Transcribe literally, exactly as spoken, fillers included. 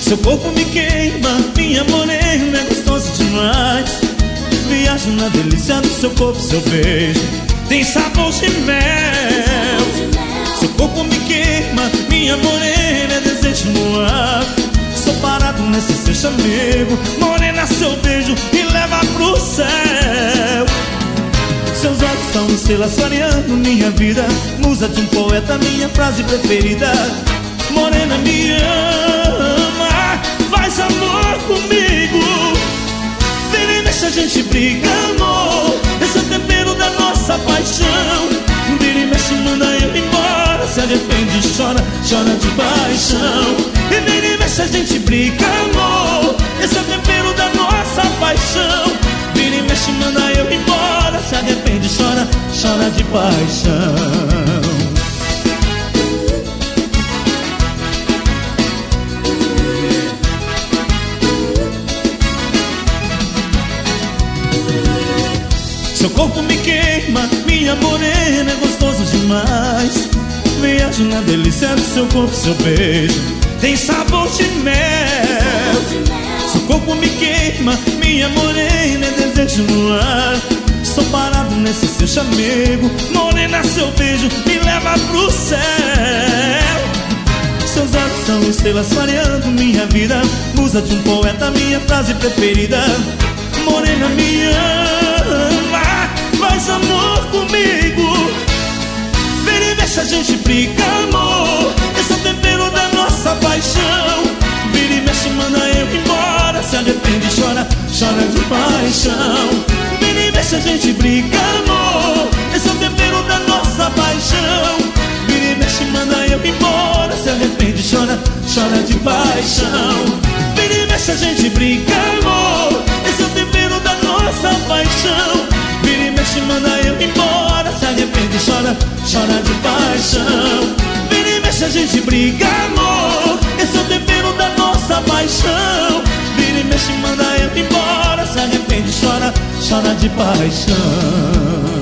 Seu corpo me queima, minha morena, é gostoso demais. Viajo na delícia do seu corpo, seu beijo tem sabor de mel. Seu corpo me queima, minha morena, é desejo no ar. Sou parado nesse seu chamego, morena, seu beijo me leva pro céu. Seus olhos são estrelas clareando minha vida, musa de um poeta, minha frase preferida. Morena, me ama, faz amor comigo. Vem e deixa a gente brigar, amor. Esse é o tempero da nossa paixão. Vira e mexe, manda eu embora. Se arrepende, chora, chora de paixão. E vem e mexe, a gente briga, amor. Esse é o tempero da nossa paixão. Vira e mexe, manda eu embora. Se arrepende, chora, chora de paixão. Seu corpo me queima, minha morena, é gostoso demais. Viajo na delícia do seu corpo, seu beijo tem sabor de mel. Seu corpo me queima, minha morena, é desejo no ar. Estou parado nesse seu chamego, morena, seu beijo me leva pro céu. Seus olhos são estrelas clareando minha vida, musa de um poeta, minha frase preferida. Morena, me ama, faz amor comigo. Vem e deixa a gente briga, amor. Esse é o tempero da nossa paixão. Vira e mexe, manda eu embora. Se arrepende, chora, chora de paixão. Vem e deixa a gente briga, amor. Esse é o tempero da nossa paixão. Vira e mexe, manda eu embora. Se arrepende, chora, chora de paixão. Vem e mexe, a gente briga, amor. Esse é o tempero da nossa paixão. Vira e mexe, manda eu embora. Se arrepende, chora, chora de paixão. Vira e mexe, a gente briga, amor. Esse é o tempero da nossa paixão. Vira e mexe, manda eu embora. Se arrepende, chora, chora de paixão.